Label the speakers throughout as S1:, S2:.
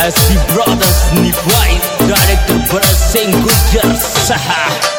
S1: SB Brothers Nifai, Director Bharat Singh Gujjar Saha.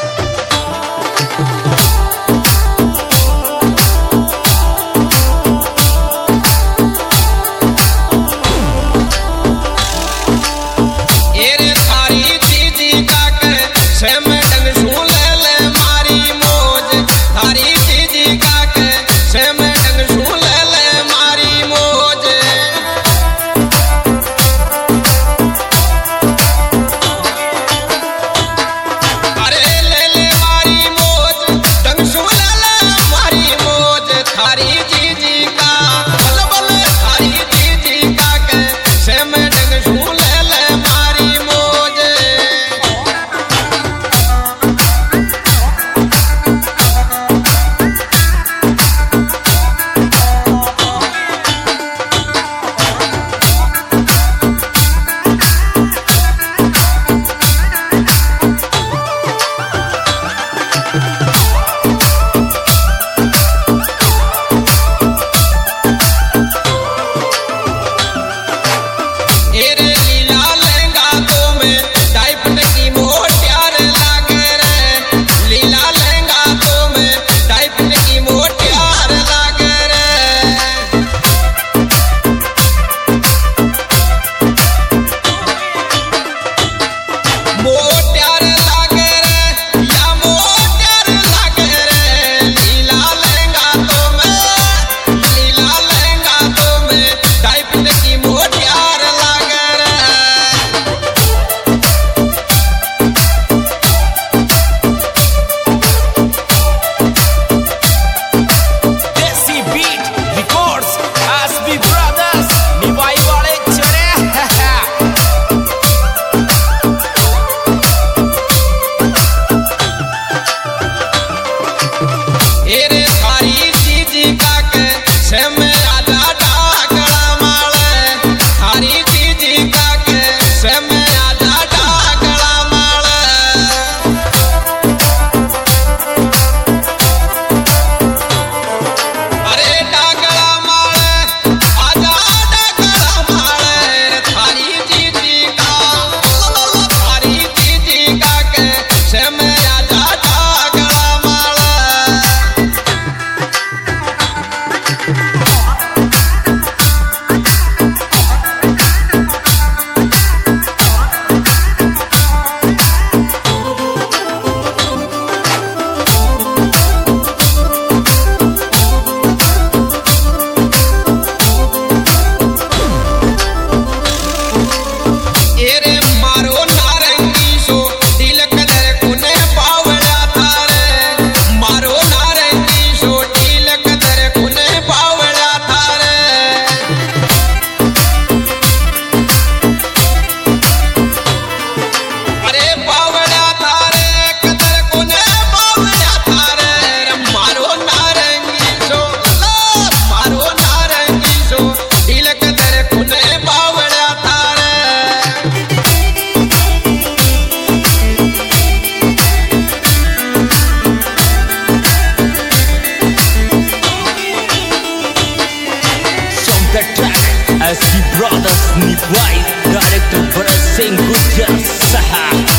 S1: SB Brothers Nifai, Director Bharat Singh Gujjar Saha.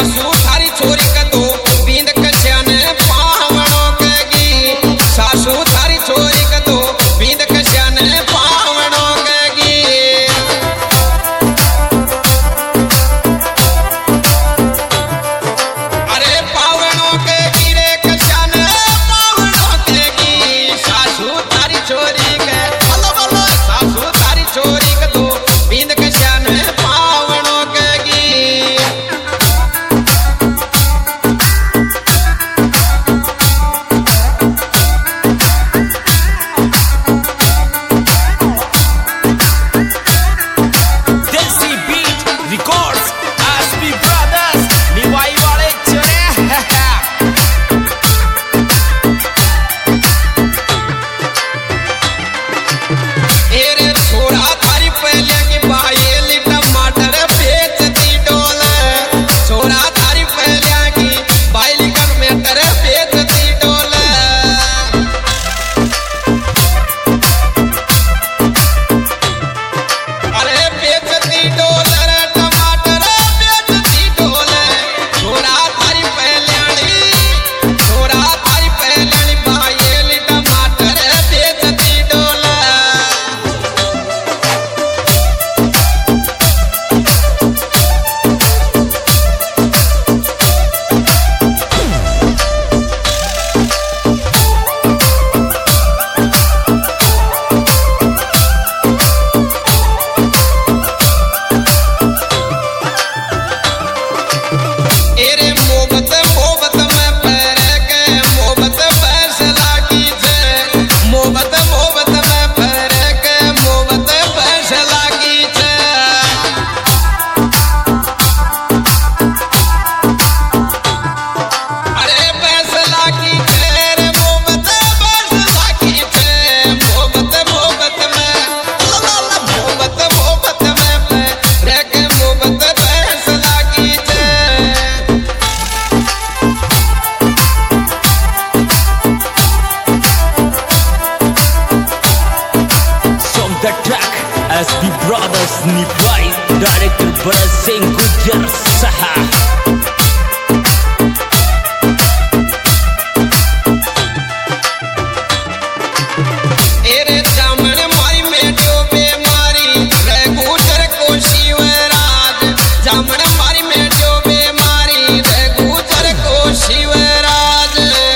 S2: सासू थारी छोरी का दो बींद कश्यान पावनो कगी सासू थारी छोरी का दो बींद कश्यान पावनो कगी अरे पावनो कगी रे कश्यान पावनो कगी सासू थारी छोरी के बोलो बोलो सासू थारी छोरी का दो बींद कश्यान पावनो कगी
S1: Desi Beat Records SB Brothers निवाई वाले चले
S2: एरे छोरा थारी पहले की बायल टमाटर बेचती डोल छोरा थारी पहले की बायल टमाटर बेचती डोल अरे बेचती डोल रे टमाटर बेचती डोल छोरा थारी पहले बायल टमाटर बेचती डोल एरे मोहब्बत मोहब्बत में पैर के मोहब्बत फैसला की छे मोहब्बत मोहब्बत में पैर के मोहब्बत फैसला की छे अरे फैसला की छे रे मोहब्बत फैसला की छे मोहब्बत मोहब्बत में मोहब्बत मोहब्बत में पैर के मोहब्बत फैसला की छे
S1: Song the track SB Brothers निभाई डायरेक्टर भरत सिंह गुज्जर सहा
S2: एरे जामन मारी मेटो बेमारी रे गुजर को शिवराज जामन मारी मेटो बेमारी रे गुजर को शिवराज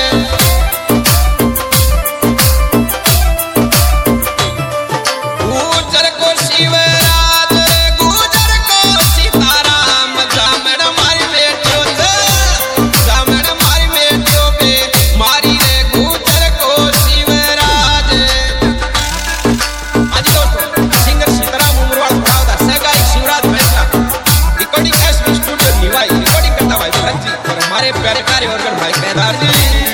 S2: गुजर को शिवराज गुजर को सीताराम जामन मारी मेटो जामन मारी मेटो बेमारी रे गुजर को शिवराज आज दोस्तों सिंगर सीताराम उमरवाल खुदावदा सहकारी शिवराज फैसला रिकॉर्डिंग एसबी स्टूडियो निवाई रिकॉर्डिंग करता भाई भरत जी और हमारे प्यारे कार्यवर्गन भाई केदार जी